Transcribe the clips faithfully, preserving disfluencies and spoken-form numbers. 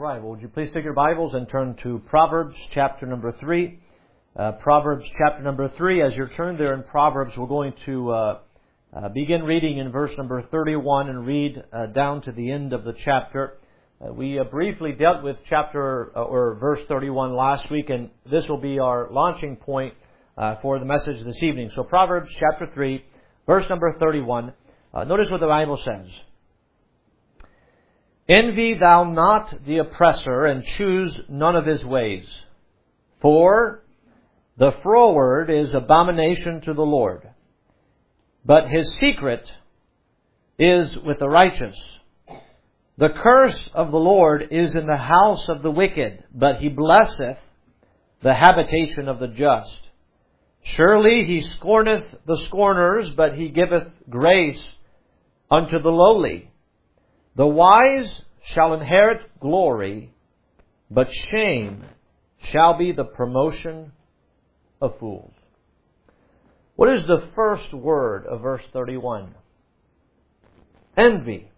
right. Well, would you please take your Bibles and turn to Proverbs chapter number three. Uh, Proverbs chapter number three. As you're turned there in Proverbs, we're going to uh, uh, begin reading in verse number thirty-one and read uh, down to the end of the chapter. Uh, we uh, briefly dealt with chapter uh, or verse thirty-one last week, and this will be our launching point uh, for the message this evening. So Proverbs chapter three, verse number thirty-one. Uh, notice what the Bible says. Envy thou not the oppressor, and choose none of his ways. For the froward is abomination to the Lord, but his secret is with the righteous. The curse of the Lord is in the house of the wicked, but he blesseth the habitation of the just. Surely he scorneth the scorners, but he giveth grace unto the lowly. The wise shall inherit glory, but shame shall be the promotion of fools. What is the first word of verse thirty-one? Envy.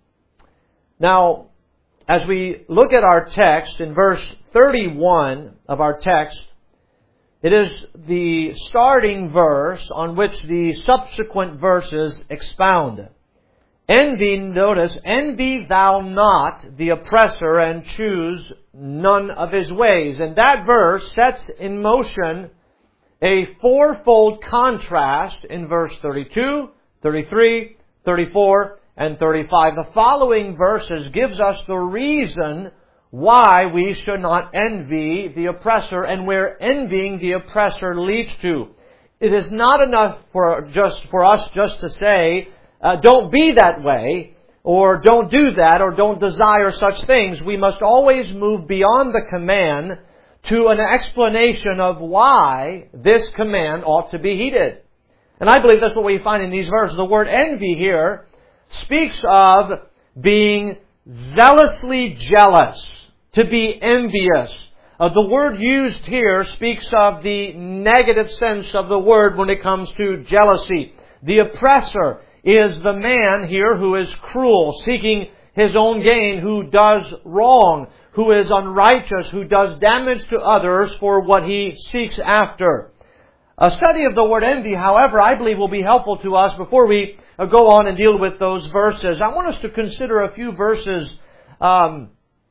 Now, as we look at our text in verse thirty-one of our text, it is the starting verse on which the subsequent verses expound. Envy, notice, envy thou not the oppressor, and choose none of his ways. And that verse sets in motion a fourfold contrast in verse thirty-two, thirty-three, thirty-four, and thirty-five. The following verses gives us the reason why we should not envy the oppressor and where envying the oppressor leads to. It is not enough for just for us just to say, Uh, don't be that way, or don't do that, or don't desire such things. We must always move beyond the command to an explanation of why this command ought to be heeded. And I believe that's what we find in these verses. The word envy here speaks of being zealously jealous, to be envious. Uh, the word used here speaks of the negative sense of the word when it comes to jealousy. The oppressor is the man here who is cruel, seeking his own gain, who does wrong, who is unrighteous, who does damage to others for what he seeks after. A study of the word envy, however, I believe will be helpful to us before we go on and deal with those verses. I want us to consider a few verses um,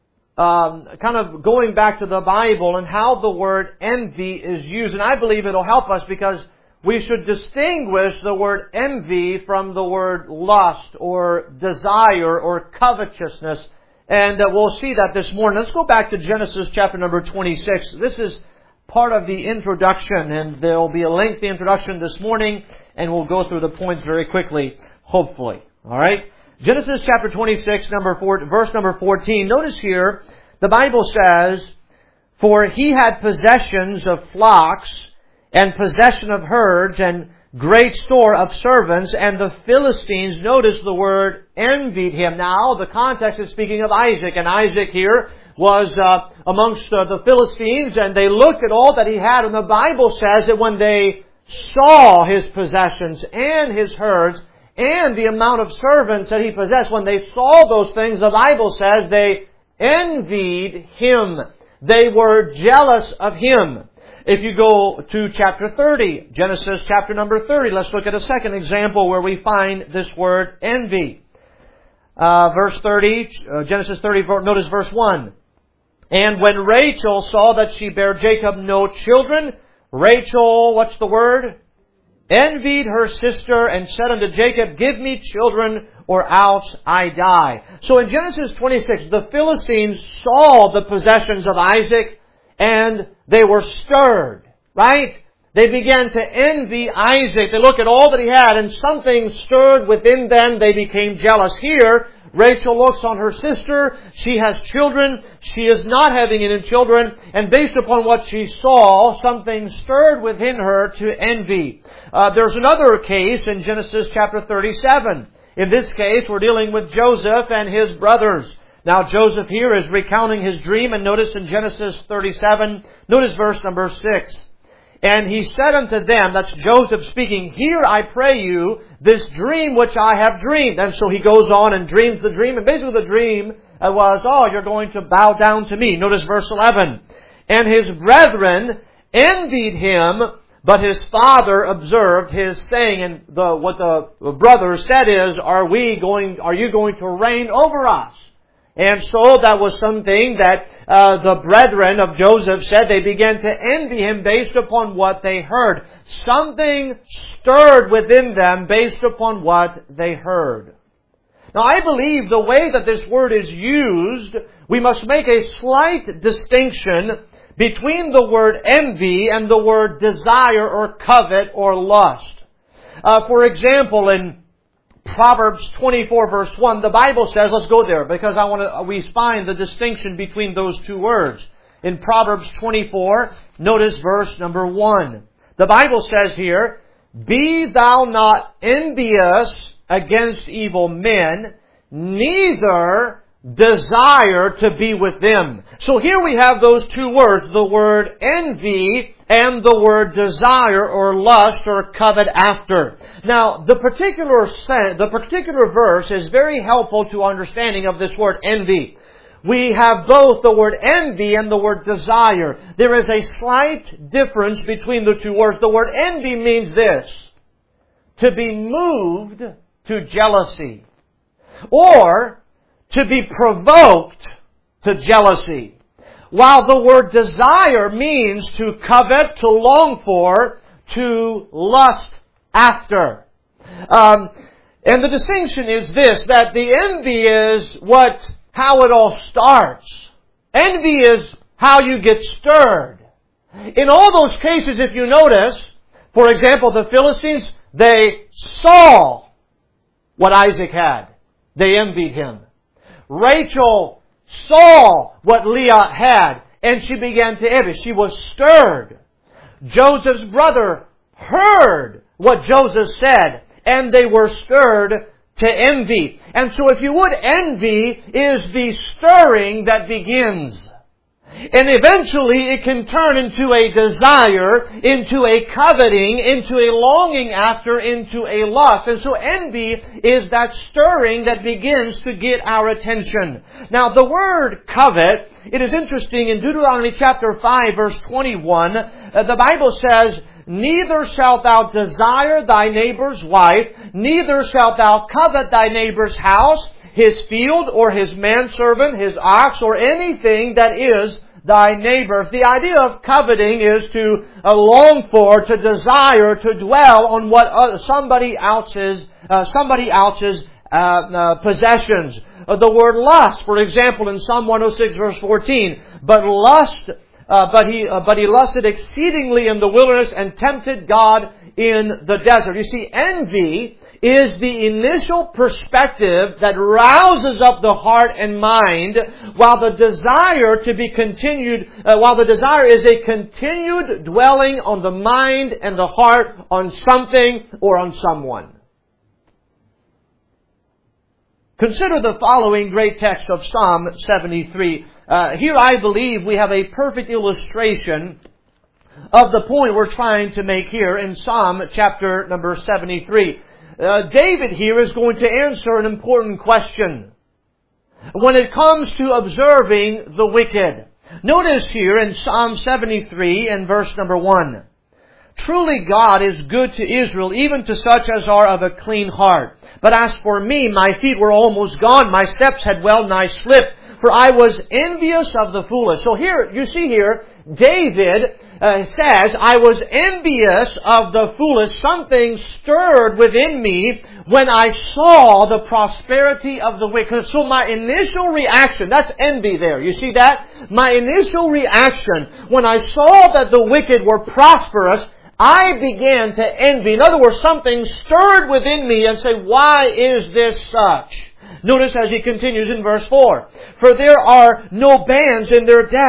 um, kind of going back to the Bible and how the word envy is used. And I believe it'll help us because we should distinguish the word envy from the word lust or desire or covetousness. And uh, we'll see that this morning. Let's go back to Genesis chapter number twenty-six. This is part of the introduction, and there will be a lengthy introduction this morning, and we'll go through the points very quickly, hopefully. All right? Genesis chapter twenty-six, number four, verse number fourteen. Notice here, the Bible says, "For he had possessions of flocks, and possession of herds, and great store of servants, and the Philistines," notice the word, "envied him." Now, the context is speaking of Isaac, and Isaac here was uh, amongst uh, the Philistines, and they looked at all that he had, and the Bible says that when they saw his possessions and his herds, and the amount of servants that he possessed, when they saw those things, the Bible says they envied him. They were jealous of him. If you go to chapter thirty, Genesis chapter number thirty, let's look at a second example where we find this word envy. Uh, verse thirty, uh, Genesis thirty, notice verse one. "And when Rachel saw that she bare Jacob no children, Rachel," what's the word? "envied her sister, and said unto Jacob, Give me children, or else I die." So in Genesis twenty-six, the Philistines saw the possessions of Isaac, and they were stirred, right? They began to envy Isaac. They looked at all that he had, and something stirred within them. They became jealous. Here, Rachel looks on her sister. She has children. She is not having any children. And based upon what she saw, something stirred within her to envy. Uh, there's another case in Genesis chapter thirty-seven. In this case, we're dealing with Joseph and his brothers. Now, Joseph here is recounting his dream, and notice in Genesis thirty-seven, notice verse number six. "And he said unto them," that's Joseph speaking, "Hear, I pray you, this dream which I have dreamed." And so he goes on and dreams the dream. And basically the dream was, oh, you're going to bow down to me. Notice verse eleven. And his brethren envied him, but his father observed his saying. And the, what the brother said is, are we going, are you going to reign over us? And so that was something that uh, the brethren of Joseph said. They began to envy him based upon what they heard. Something stirred within them based upon what they heard. Now I believe the way that this word is used, we must make a slight distinction between the word envy and the word desire or covet or lust. Uh, for example, in Proverbs twenty-four verse one, the Bible says, let's go there because I want to, we find the distinction between those two words. In Proverbs twenty-four, notice verse number one. The Bible says here, be thou not envious against evil men, neither desire to be with them. So here we have those two words, the word envy and the word desire or lust or covet after. Now, the particular sen- the particular verse is very helpful to understanding of this word envy. We have both the word envy and the word desire. There is a slight difference between the two words. The word envy means this, to be moved to jealousy, or to be provoked to jealousy. While the word desire means to covet, to long for, to lust after. Um, and the distinction is this, that the envy is what, how it all starts. Envy is how you get stirred. In all those cases, if you notice, for example, the Philistines, they saw what Isaac had. They envied him. Rachel saw what Leah had, and she began to envy. She was stirred. Joseph's brother heard what Joseph said, and they were stirred to envy. And so if you would, envy is the stirring that begins. And eventually it can turn into a desire, into a coveting, into a longing after, into a lust. And so envy is that stirring that begins to get our attention. Now the word covet, it is interesting in Deuteronomy chapter five verse twenty-one, uh, the Bible says, neither shalt thou desire thy neighbor's wife, neither shalt thou covet thy neighbor's house, his field, or his manservant, his ox, or anything that is thy neighbor's. The idea of coveting is to uh, long for, to desire, to dwell on what uh, somebody else's, uh, somebody else's uh, uh, possessions. Uh, the word lust, for example, in Psalm one oh six verse fourteen, but lust, uh, but he, uh, but he lusted exceedingly in the wilderness and tempted God in the desert. You see, envy is the initial perspective that rouses up the heart and mind, while the desire to be continued, uh, while the desire is a continued dwelling on the mind and the heart on something or on someone. Consider the following great text of Psalm seventy-three. Uh, here I believe we have a perfect illustration of the point we're trying to make here in Psalm chapter number seventy-three. Uh, David here is going to answer an important question when it comes to observing the wicked. Notice here in Psalm seventy-three and verse number one. Truly God is good to Israel, even to such as are of a clean heart. But as for me, my feet were almost gone, my steps had well nigh slipped, for I was envious of the foolish. So here, you see here, David Uh, says, I was envious of the foolish. Something stirred within me when I saw the prosperity of the wicked. So my initial reaction, that's envy there. You see that? My initial reaction when I saw that the wicked were prosperous, I began to envy. In other words, something stirred within me and said, why is this such? Notice as he continues in verse four. For there are no bands in their death,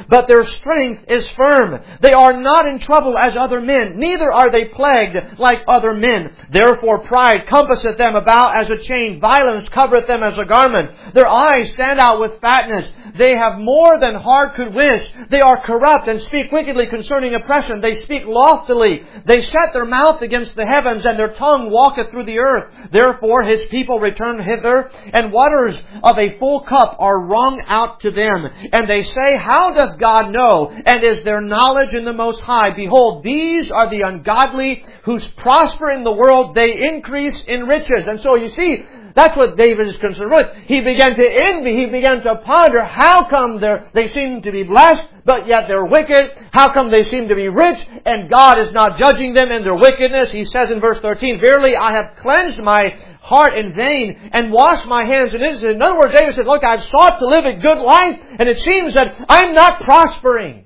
but their strength is firm. They are not in trouble as other men, neither are they plagued like other men. Therefore pride compasseth them about as a chain, violence covereth them as a garment. Their eyes stand out with fatness. They have more than heart could wish. They are corrupt and speak wickedly concerning oppression. They speak loftily. They set their mouth against the heavens, and their tongue walketh through the earth. Therefore His people return hither, and waters of a full cup are wrung out to them. And they say, How doth God know? And is there knowledge in the Most High? Behold, these are the ungodly, whose prosper in the world, they increase in riches. And so you see, that's what David is concerned with. He began to envy. He began to ponder, how come they seem to be blessed, but yet they're wicked? How come they seem to be rich, and God is not judging them in their wickedness? He says in verse thirteen, Verily I have cleansed my heart in vain, and washed my hands in innocence. In other words, David says, look, I've sought to live a good life, and it seems that I'm not prospering.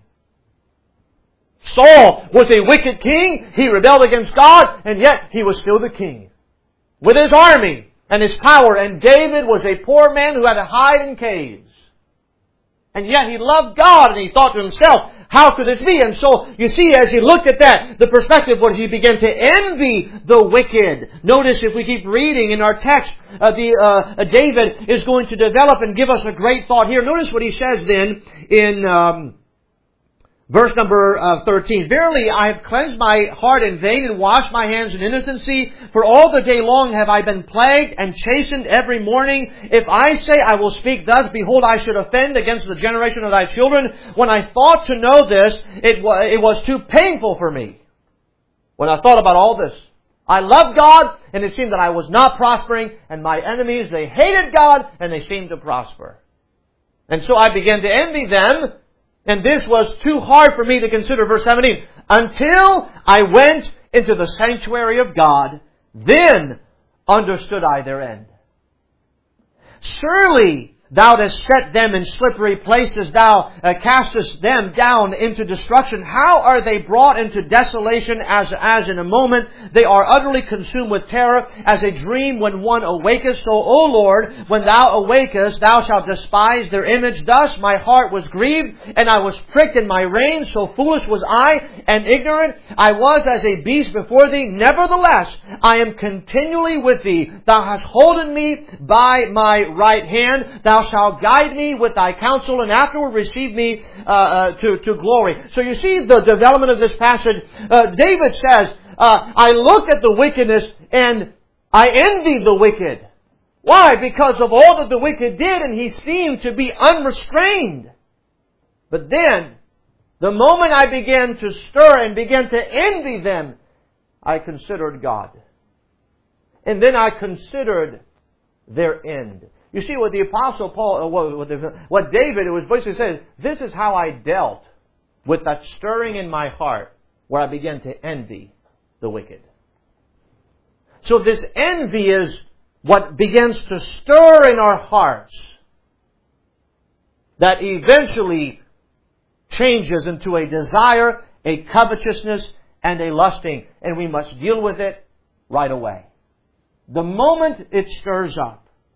Saul was a wicked king. He rebelled against God, and yet he was still the king with his army and his power. And David was a poor man who had to hide in caves. And yet he loved God, and he thought to himself, how could this be? And so, you see, as he looked at that, the perspective was he began to envy the wicked. Notice, if we keep reading in our text, uh, the uh, David is going to develop and give us a great thought here. Notice what he says then in Um, Verse number uh, thirteen, Verily I have cleansed my heart in vain, and washed my hands in innocency. For all the day long have I been plagued and chastened every morning. If I say I will speak thus, behold, I should offend against the generation of thy children. When I thought to know this, it was, it was too painful for me. When I thought about all this, I loved God, and it seemed that I was not prospering, and my enemies, they hated God, and they seemed to prosper. And so I began to envy them. And this was too hard for me to consider. Verse seventeen. Until I went into the sanctuary of God, then understood I their end. Surely Thou dost set them in slippery places. Thou uh, castest them down into destruction. How are they brought into desolation as, as in a moment? They are utterly consumed with terror as a dream when one awaketh. So, O Lord, when Thou awakest, Thou shalt despise their image. Thus my heart was grieved, and I was pricked in my reins. So foolish was I, and ignorant. I was as a beast before Thee. Nevertheless, I am continually with Thee. Thou hast holden me by my right hand. Thou shalt guide me with Thy counsel, and afterward receive me uh, uh, to, to glory. So you see the development of this passage. Uh, David says, uh, I looked at the wickedness and I envied the wicked. Why? Because of all that the wicked did, and he seemed to be unrestrained. But then, the moment I began to stir and began to envy them, I considered God. And then I considered their end. You see, what the Apostle Paul, what, what David, it was basically saying, this is how I dealt with that stirring in my heart, where I began to envy the wicked. So this envy is what begins to stir in our hearts, that eventually changes into a desire, a covetousness, and a lusting. And we must deal with it right away. The moment it stirs up.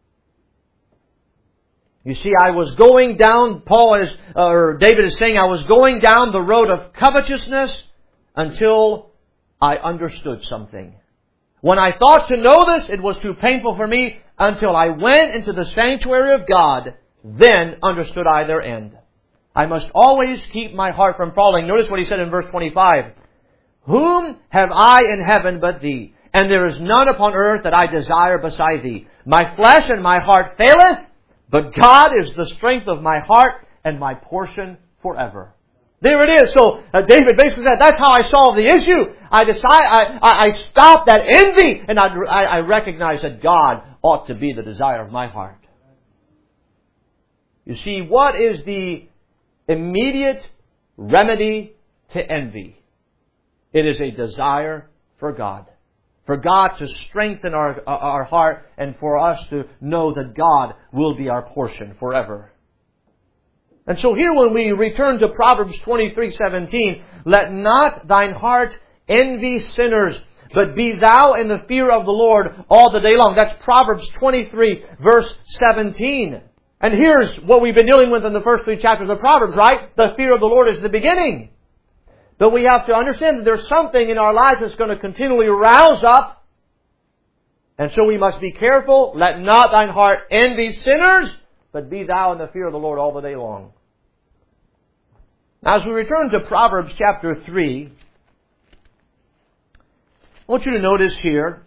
You see, I was going down, Paul is, or David is saying, I was going down the road of covetousness until I understood something. When I thought to know this, it was too painful for me until I went into the sanctuary of God. Then understood I their end. I must always keep my heart from falling. Notice what he said in verse twenty-five. Whom have I in heaven but Thee? And there is none upon earth that I desire beside Thee. My flesh and my heart faileth, but God is the strength of my heart and my portion forever. There it is. So uh, David basically said, that's how I solved the issue. I decide, I, I, I stopped that envy, and I, I, I recognize that God ought to be the desire of my heart. You see, what is the immediate remedy to envy? It is a desire for God. For God to strengthen our, our heart, and for us to know that God will be our portion forever. And so here when we return to Proverbs twenty-three seventeen, let not thine heart envy sinners, but be thou in the fear of the Lord all the day long. That's Proverbs twenty-three verse seventeen. And here's what we've been dealing with in the first three chapters of Proverbs, right? The fear of the Lord is the beginning. But we have to understand that there's something in our lives that's going to continually rouse up. And so we must be careful. Let not thine heart envy sinners, but be thou in the fear of the Lord all the day long. Now, as we return to Proverbs chapter three, I want you to notice here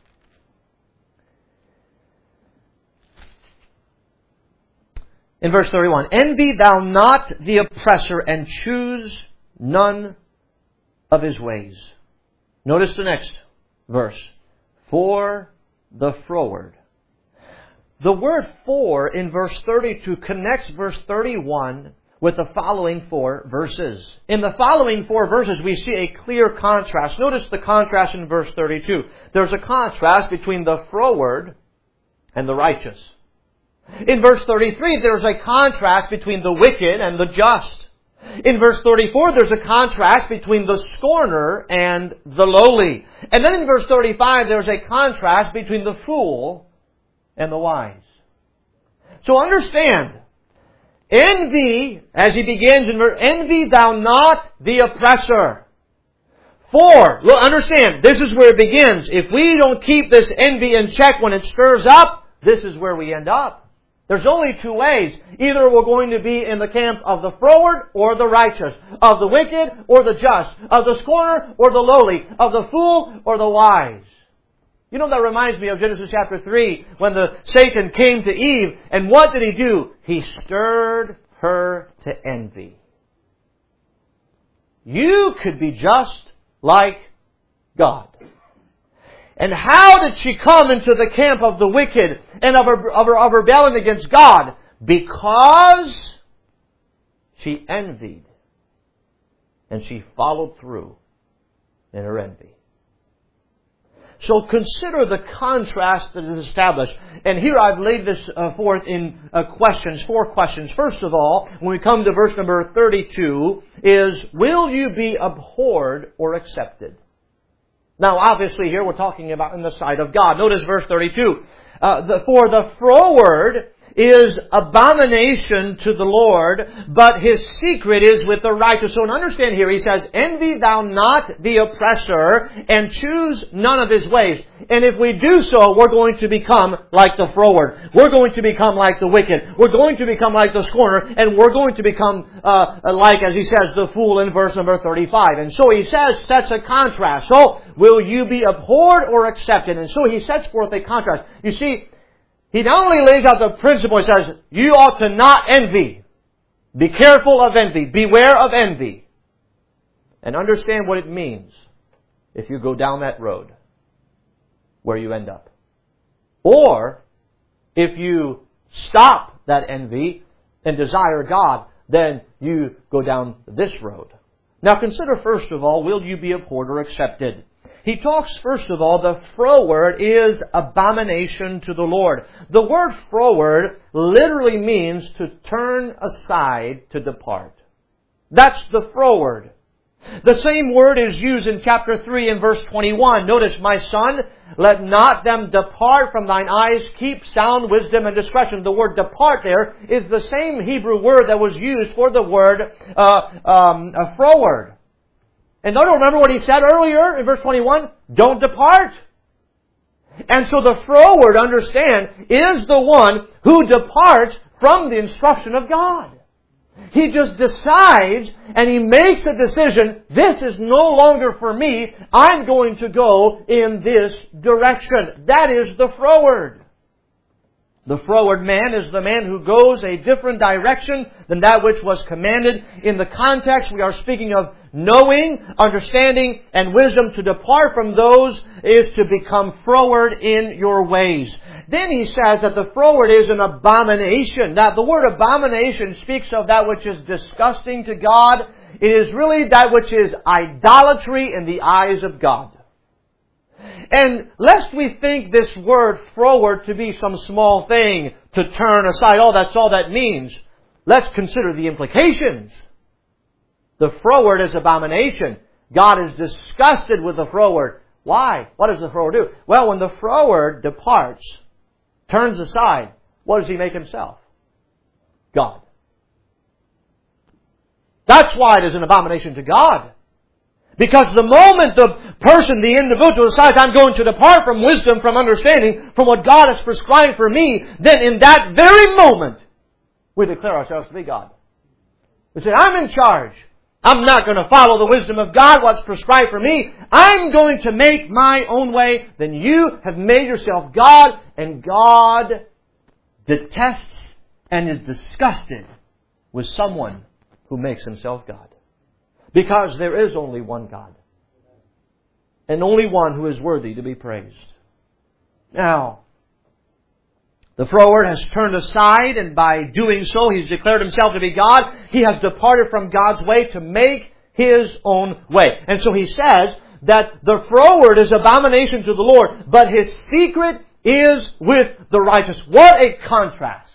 in verse thirty-one, envy thou not the oppressor, and choose none of his ways. Notice the next verse. For the froward. The word for in verse thirty-two connects verse thirty-one with the following four verses. In the following four verses, we see a clear contrast. Notice the contrast in verse thirty-two. There's a contrast between the froward and the righteous. In verse thirty-three, there's a contrast between the wicked and the just. In verse thirty-four, there's a contrast between the scorner and the lowly. And then in verse thirty-five, there's a contrast between the fool and the wise. So understand, envy, as he begins in verse, envy thou not the oppressor. For, look, understand, this is where it begins. If we don't keep this envy in check when it stirs up, this is where we end up. There's only two ways. Either we're going to be in the camp of the froward or the righteous, of the wicked or the just, of the scorner or the lowly, of the fool or the wise. You know, that reminds me of Genesis chapter three, when the Satan came to Eve, and what did he do? He stirred her to envy. You could be just like God. And how did she come into the camp of the wicked and of her, of her, of rebellion against God? Because she envied. And she followed through in her envy. So consider the contrast that is established. And here I've laid this uh, forth in uh, questions, four questions. First of all, when we come to verse number thirty-two, is, will you be abhorred or accepted? Now, obviously, here we're talking about in the sight of God. Notice verse thirty-two. Uh, the, for the froward is abomination to the Lord, but his secret is with the righteous. So understand here, he says, envy thou not the oppressor, and choose none of his ways. And if we do so, we're going to become like the froward. We're going to become like the wicked. We're going to become like the scorner. And we're going to become uh, like, as he says, the fool in verse number thirty-five. And so he says, sets a contrast. So, will you be abhorred or accepted? And so he sets forth a contrast. You see, he not only lays out the principle, he says, you ought to not envy. Be careful of envy. Beware of envy. And understand what it means if you go down that road where you end up. Or, if you stop that envy and desire God, then you go down this road. Now consider first of all, will you be abhorred or accepted? He talks first of all, the froward is abomination to the Lord. The word froward literally means to turn aside, to depart. That's the froward. The same word is used in chapter three and verse twenty-one. Notice, my son, let not them depart from thine eyes. Keep sound wisdom and discretion. The word depart there is the same Hebrew word that was used for the word uh, um, uh, froward. And don't remember what he said earlier in verse twenty-one? Don't depart. And so the froward, understand, is the one who departs from the instruction of God. He just decides and he makes a decision, this is no longer for me, I'm going to go in this direction. That is the froward. The froward man is the man who goes a different direction than that which was commanded. In the context, we are speaking of knowing, understanding, and wisdom. To depart from those is to become froward in your ways. Then he says that the froward is an abomination. Now, the word abomination speaks of that which is disgusting to God. It is really that which is idolatry in the eyes of God. And lest we think this word froward to be some small thing to turn aside, oh, that's all that means. Let's consider the implications. The froward is abomination. God is disgusted with the froward. Why? What does the froward do? Well, when the froward departs, turns aside, what does he make himself? God. That's why it is an abomination to God. Because the moment the person, the individual decides, I'm going to depart from wisdom, from understanding, from what God has prescribed for me, then in that very moment, we declare ourselves to be God. We say, I'm in charge. I'm not going to follow the wisdom of God, what's prescribed for me. I'm going to make my own way. Then you have made yourself God, and God detests and is disgusted with someone who makes himself God. Because there is only one God. And only one who is worthy to be praised. Now, the froward has turned aside, and by doing so, he's declared himself to be God. He has departed from God's way to make his own way. And so he says that the froward is abomination to the Lord, but his secret is with the righteous. What a contrast.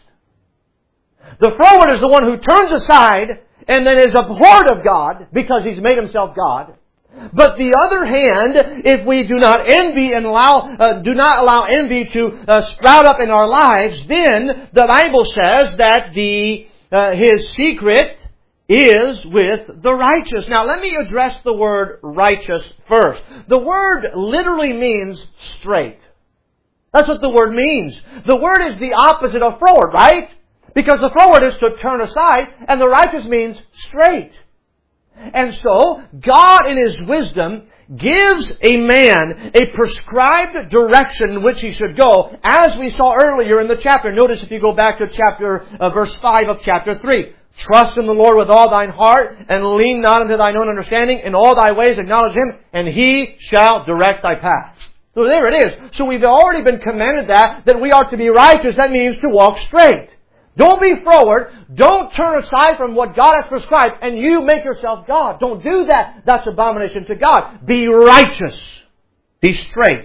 The froward is the one who turns aside and then is abhorred of God because he's made himself God. But the other hand, if we do not envy and allow, uh, do not allow envy to uh, sprout up in our lives, then the Bible says that the uh, his secret is with the righteous. Now let me address the word righteous first. The word literally means straight. That's what the word means. The word is the opposite of froward, right? Because the froward is to turn aside, and the righteous means straight. And so, God in His wisdom gives a man a prescribed direction in which he should go, as we saw earlier in the chapter. Notice if you go back to chapter uh, verse five of chapter three. Trust in the Lord with all thine heart, and lean not unto thine own understanding. In all thy ways acknowledge Him, and He shall direct thy path. So there it is. So we've already been commanded that, that we are to be righteous. That means to walk straight. Don't be froward. Don't turn aside from what God has prescribed and you make yourself God. Don't do that. That's abomination to God. Be righteous. Be straight.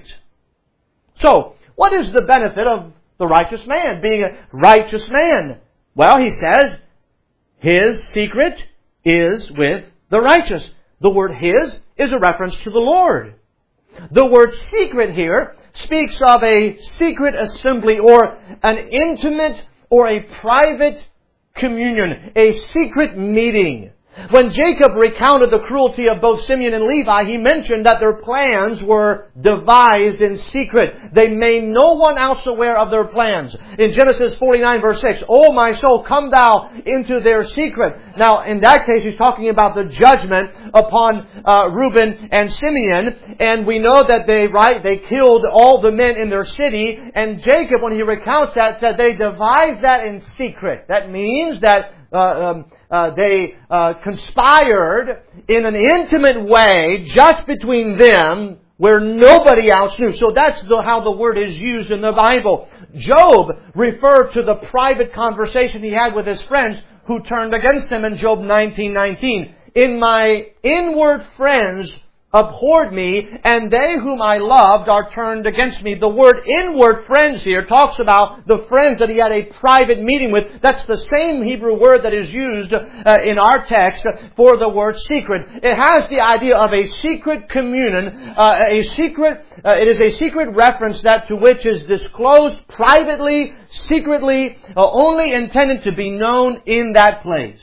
So, what is the benefit of the righteous man, being a righteous man? Well, he says, his secret is with the righteous. The word his is a reference to the Lord. The word secret here speaks of a secret assembly or an intimate or a private communion, a secret meeting. When Jacob recounted the cruelty of both Simeon and Levi, he mentioned that their plans were devised in secret. They made no one else aware of their plans. In Genesis forty-nine verse six, O my soul, come thou into their secret. Now, in that case, he's talking about the judgment upon uh, Reuben and Simeon. And we know that they, right, they killed all the men in their city. And Jacob, when he recounts that, said they devised that in secret. That means that Uh, um, uh, they uh, conspired in an intimate way just between them where nobody else knew. So that's the, how the word is used in the Bible. Job referred to the private conversation he had with his friends who turned against him in Job nineteen nineteen. In my inward friends abhorred me, and they whom I loved are turned against me. The word inward friends here talks about the friends that he had a private meeting with. That's the same Hebrew word that is used uh, in our text for the word secret. It has the idea of a secret communion, uh, a secret, uh, it is a secret reference that to which is disclosed privately, secretly, uh, only intended to be known in that place.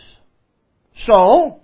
So,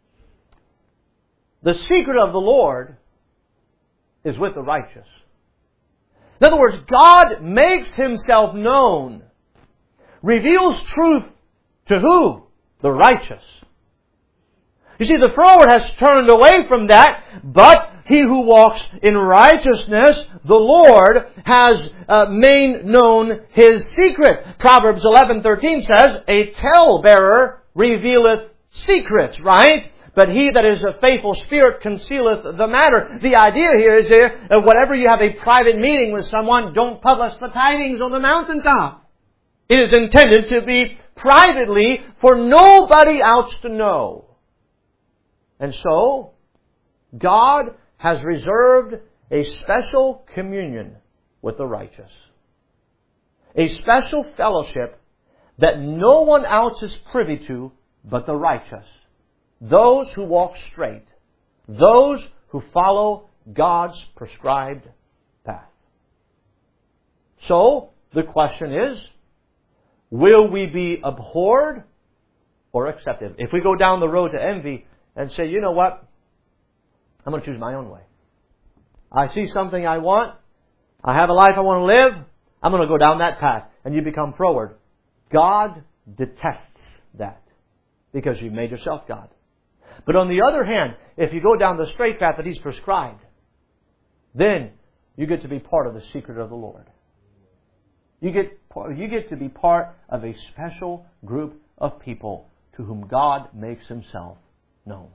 the secret of the Lord is with the righteous. In other words, God makes Himself known, reveals truth to who? The righteous. You see, the froward has turned away from that, but he who walks in righteousness, the Lord has uh, made known His secret. Proverbs eleven thirteen says, a talebearer revealeth secrets, right? But he that is a faithful spirit concealeth the matter. The idea here is here, uh, whenever you have a private meeting with someone, don't publish the tidings on the mountaintop. It is intended to be privately for nobody else to know. And so, God has reserved a special communion with the righteous. A special fellowship that no one else is privy to but the righteous. Those who walk straight. Those who follow God's prescribed path. So, the question is, will we be abhorred or accepted? If we go down the road to envy and say, you know what? I'm going to choose my own way. I see something I want. I have a life I want to live. I'm going to go down that path. And you become froward. God detests that because you made yourself God. But on the other hand, if you go down the straight path that He's prescribed, then you get to be part of the secret of the Lord. You get, you get to be part of a special group of people to whom God makes Himself known.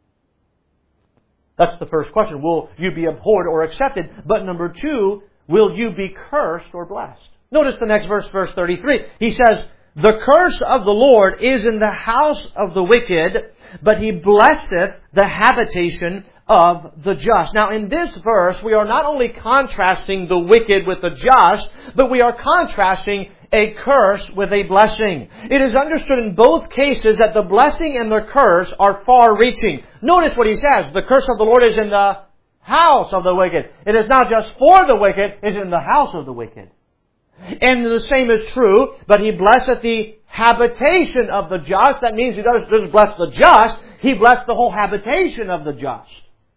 That's the first question. Will you be abhorred or accepted? But number two, will you be cursed or blessed? Notice the next verse, verse thirty-three. He says, the curse of the Lord is in the house of the wicked, but He blesseth the habitation of the just. Now in this verse, we are not only contrasting the wicked with the just, but we are contrasting a curse with a blessing. It is understood in both cases that the blessing and the curse are far-reaching. Notice what he says. The curse of the Lord is in the house of the wicked. It is not just for the wicked, it is in the house of the wicked. And the same is true, but He blesseth the habitation of the just. That means He doesn't just bless the just, He blessed the whole habitation of the just.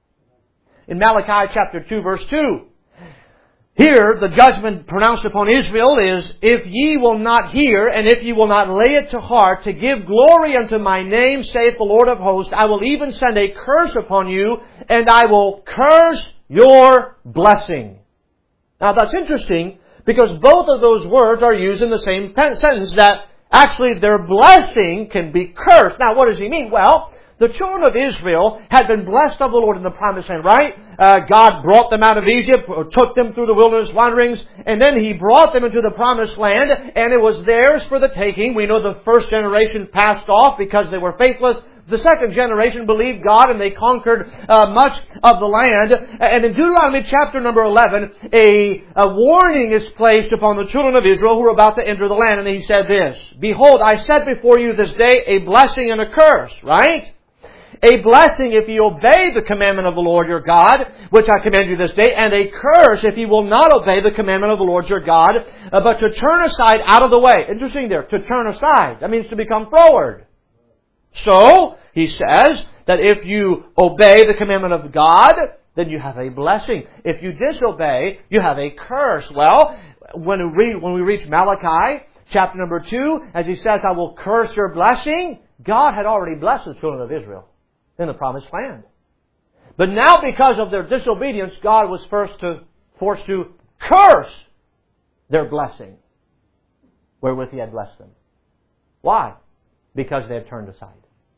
In Malachi chapter two, verse two, here the judgment pronounced upon Israel is, if ye will not hear, and if ye will not lay it to heart, to give glory unto my name, saith the Lord of hosts, I will even send a curse upon you, and I will curse your blessing. Now that's interesting, because both of those words are used in the same sentence, that actually their blessing can be cursed. Now what does he mean? Well, the children of Israel had been blessed of the Lord in the promised land, right? Uh, God brought them out of Egypt, or took them through the wilderness wanderings, and then He brought them into the promised land, and it was theirs for the taking. We know the first generation passed off because they were faithless. The second generation believed God, and they conquered uh, much of the land. And in Deuteronomy chapter number eleven, a, a warning is placed upon the children of Israel who are about to enter the land. And He said this, behold, I set before you this day a blessing and a curse, right? A blessing if ye obey the commandment of the Lord your God, which I command you this day, and a curse if ye will not obey the commandment of the Lord your God, uh, but to turn aside out of the way. Interesting there, to turn aside. That means to become froward. So, he says that if you obey the commandment of God, then you have a blessing. If you disobey, you have a curse. Well, when we read, when we reach Malachi, chapter number two, as he says, I will curse your blessing, God had already blessed the children of Israel in the promised land. But now because of their disobedience, God was first to, forced to curse their blessing wherewith He had blessed them. Why? Because they had turned aside.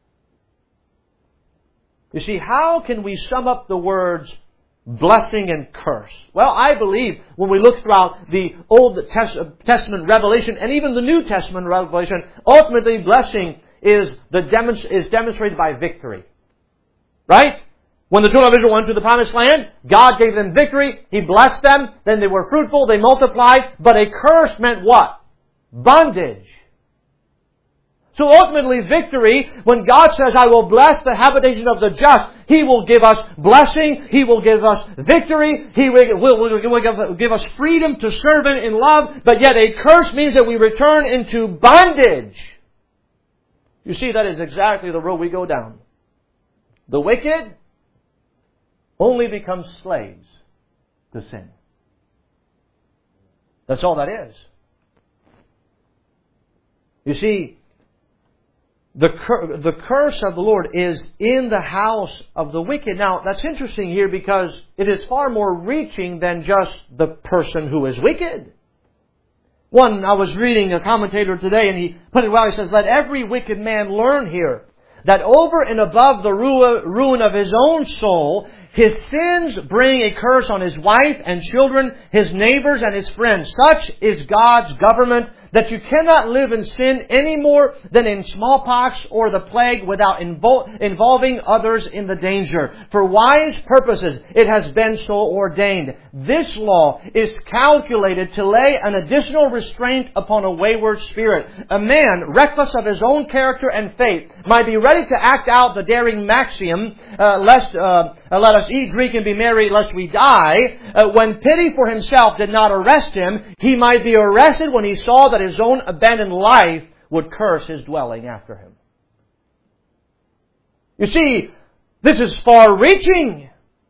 You see, how can we sum up the words blessing and curse? Well, I believe when we look throughout the Old Testament revelation and even the New Testament revelation, ultimately blessing is the demonst- is demonstrated by victory. Right? When the children of Israel went to the promised land, God gave them victory. He blessed them. Then they were fruitful. They multiplied. But a curse meant what? Bondage. So ultimately victory, when God says, I will bless the habitation of the just, He will give us blessing. He will give us victory. He will, will, will give, give us freedom to serve Him in love. But yet a curse means that we return into bondage. You see, that is exactly the road we go down. The wicked only become slaves to sin. That's all that is. You see, the, cur- the curse of the Lord is in the house of the wicked. Now, that's interesting here because it is far more reaching than just the person who is wicked. One, I was reading a commentator today and he put it well. He says, let every wicked man learn here that over and above the ruin of his own soul, his sins bring a curse on his wife and children, his neighbors and his friends. Such is God's government that you cannot live in sin any more than in smallpox or the plague without invol- involving others in the danger. For wise purposes it has been so ordained. This law is calculated to lay an additional restraint upon a wayward spirit. A man reckless of his own character and faith might be ready to act out the daring maxim, uh, lest uh, uh, let us eat, drink, and be merry lest we die. Uh, when pity for himself did not arrest him, he might be arrested when he saw that that his own abandoned life would curse his dwelling after him. You see, this is far-reaching.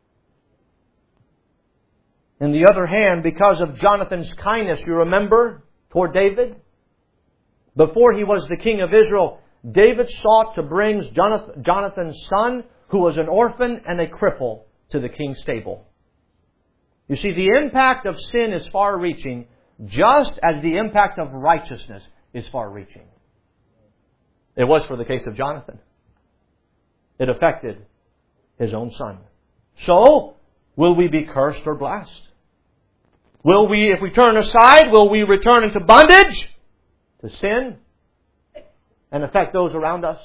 On the other hand, because of Jonathan's kindness, you remember, toward David? Before he was the king of Israel, David sought to bring Jonathan's son, who was an orphan and a cripple, to the king's stable. You see, the impact of sin is far-reaching, just as the impact of righteousness is far-reaching. It was for the case of Jonathan. It affected his own son. So, will we be cursed or blessed? Will we, if we turn aside, will we return into bondage to sin and affect those around us?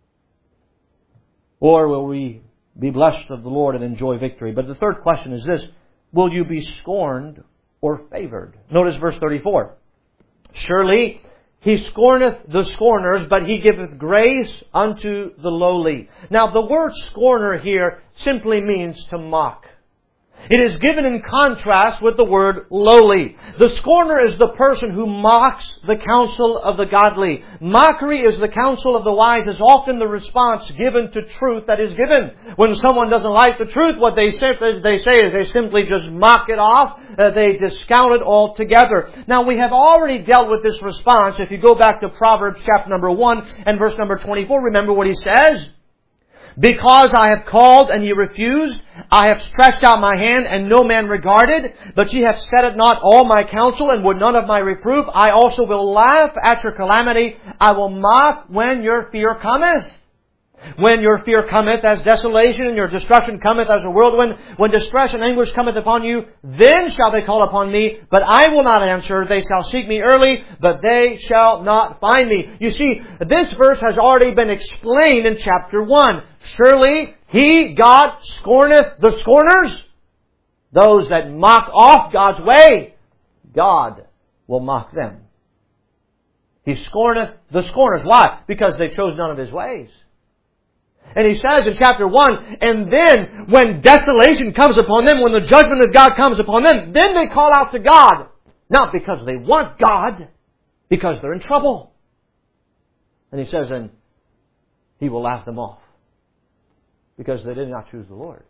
Or will we be blessed of the Lord and enjoy victory? But the third question is this: will you be scorned or favored? Notice verse thirty-four. Surely he scorneth the scorners, but he giveth grace unto the lowly. Now the word scorner here simply means to mock. It is given in contrast with the word lowly. The scorner is the person who mocks the counsel of the godly. Mockery is the counsel of the wise is often the response given to truth that is given. When someone doesn't like the truth, what they say, they say is they simply just mock it off. Uh, they discount it altogether. Now we have already dealt with this response. If you go back to Proverbs chapter number one and verse number twenty-four, remember what he says? Because I have called and ye refused, I have stretched out my hand and no man regarded, but ye have set at naught all my counsel and would none of my reproof. I also will laugh at your calamity. I will mock when your fear cometh. When your fear cometh as desolation and your destruction cometh as a whirlwind, when distress and anguish cometh upon you, then shall they call upon me, but I will not answer. They shall seek me early, but they shall not find me. You see, this verse has already been explained in chapter one. Surely He, God, scorneth the scorners. Those that mock off God's way, God will mock them. He scorneth the scorners. Why? Because they chose none of His ways. And he says in chapter one, and then when desolation comes upon them, when the judgment of God comes upon them, then they call out to God. Not because they want God, because they're in trouble. And he says, and He will laugh them off. Because they did not choose the Lord.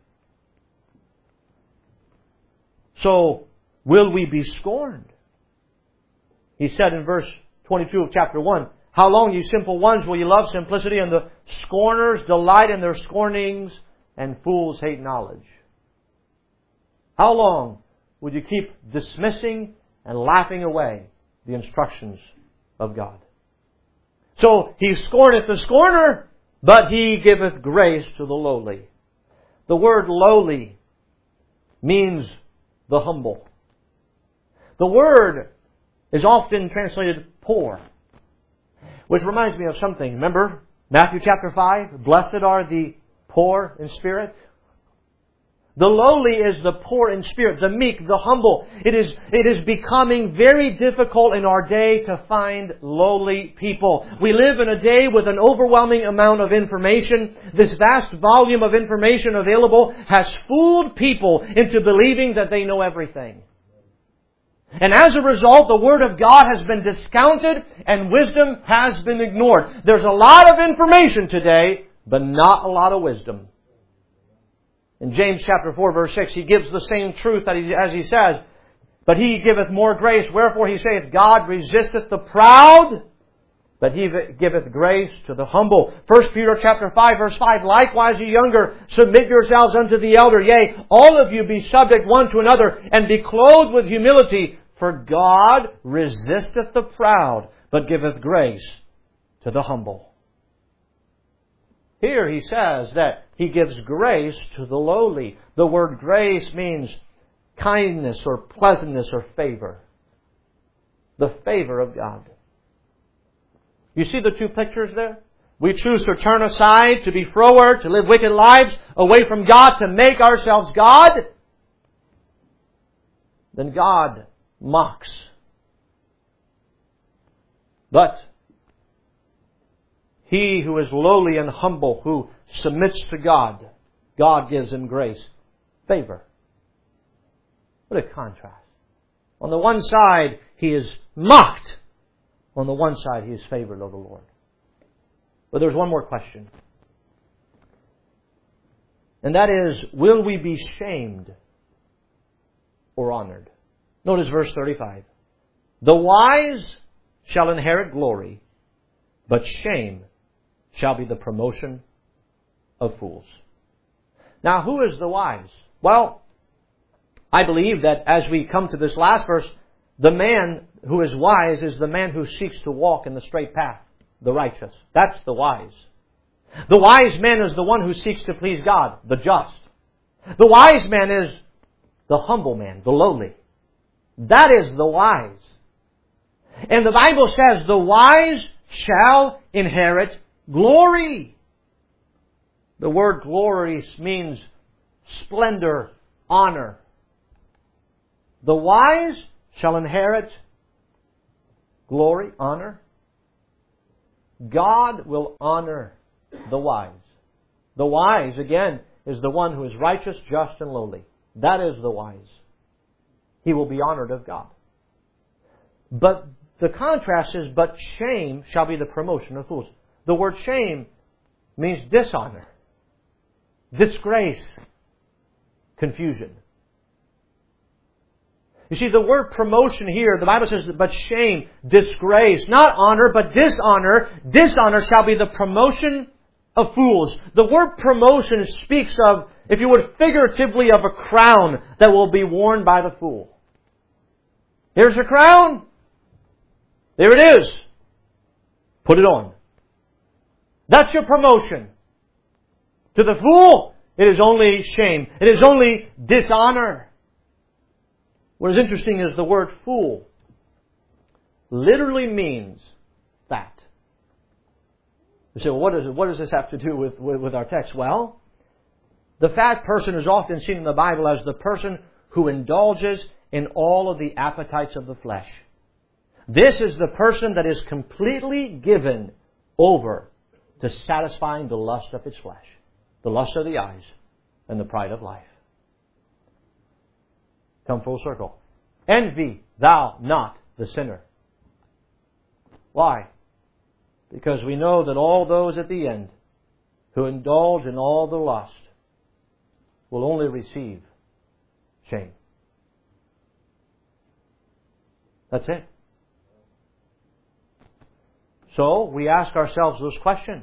So, will we be scorned? He said in verse twenty-two of chapter one, how long, you simple ones, will you love simplicity, and the scorners delight in their scornings, and fools hate knowledge? How long would you keep dismissing and laughing away the instructions of God? So, He scorneth the scorner, but He giveth grace to the lowly. The word lowly means the humble. The word is often translated poor. Which reminds me of something. Remember Matthew chapter five? Blessed are the poor in spirit. The lowly is the poor in spirit, the meek, the humble. It is, it is becoming very difficult in our day to find lowly people. We live in a day with an overwhelming amount of information. This vast volume of information available has fooled people into believing that they know everything. And as a result, the Word of God has been discounted and wisdom has been ignored. There's a lot of information today, but not a lot of wisdom. In James chapter four verse six, he gives the same truth that he, as he says, but He giveth more grace. Wherefore He saith, God resisteth the proud, but He giveth grace to the humble. First Peter chapter five verse five, likewise ye younger, submit yourselves unto the elder. Yea, all of you be subject one to another, and be clothed with humility. For God resisteth the proud, but giveth grace to the humble. Here he says that He gives grace to the lowly. The word grace means kindness or pleasantness or favor. The favor of God. You see the two pictures there? We choose to turn aside, to be froward, to live wicked lives away from God, to make ourselves God. Then God mocks. But he who is lowly and humble, who submits to God, God gives him grace, favor. What a contrast. On the one side, he is mocked. On the one side, he is favored of the Lord. But there's one more question. And that is, will we be shamed or honored? Notice verse thirty-five. The wise shall inherit glory, but shame shall be the promotion of fools. Now, who is the wise? Well, I believe that as we come to this last verse, the man who is wise is the man who seeks to walk in the straight path, the righteous. That's the wise. The wise man is the one who seeks to please God, the just. The wise man is the humble man, the lowly. That is the wise. And the Bible says, the wise shall inherit glory. The word glory means splendor, honor. The wise shall inherit glory, honor. God will honor the wise. The wise, again, is the one who is righteous, just, and lowly. That is the wise. He will be honored of God. But the contrast is, but shame shall be the promotion of fools. The word shame means dishonor, disgrace, confusion. You see, the word promotion here, the Bible says, but shame, disgrace, not honor, but dishonor. Dishonor shall be the promotion of fools. The word promotion speaks of, if you would, figuratively of a crown that will be worn by the fool. Here's your crown. There it is. Put it on. That's your promotion. To the fool, it is only shame. It is only dishonor. What is interesting is the word fool literally means fat. You say, well, what, is, what does this have to do with, with, with our text? Well, the fat person is often seen in the Bible as the person who indulges in all of the appetites of the flesh. This is the person that is completely given over to satisfying the lust of its flesh, the lust of the eyes, and the pride of life. Come full circle. Envy thou not the sinner. Why? Because we know that all those at the end who indulge in all the lust will only receive shame. That's it. So we ask ourselves this question.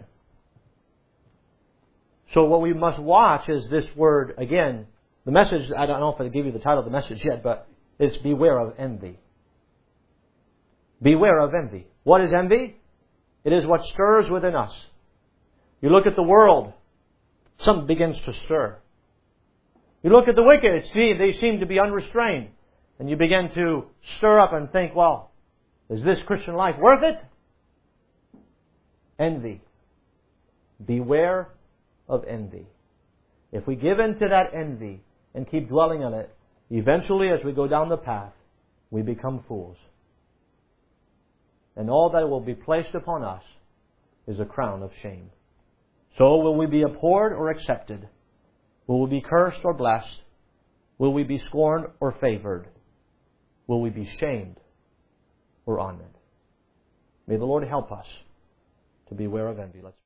So what we must watch is this word again. The message, I don't know if I give you the title of the message yet, but it's beware of envy. Beware of envy. What is envy? It is what stirs within us. You look at the world, something begins to stir. You look at the wicked, see, they seem to be unrestrained. And you begin to stir up and think, well, is this Christian life worth it? Envy. Beware of envy. If we give in to that envy and keep dwelling on it, eventually as we go down the path, we become fools. And all that will be placed upon us is a crown of shame. So will we be abhorred or accepted? Will we be cursed or blessed? Will we be scorned or favored? Will we be shamed or honored? May the Lord help us to beware of envy. Let's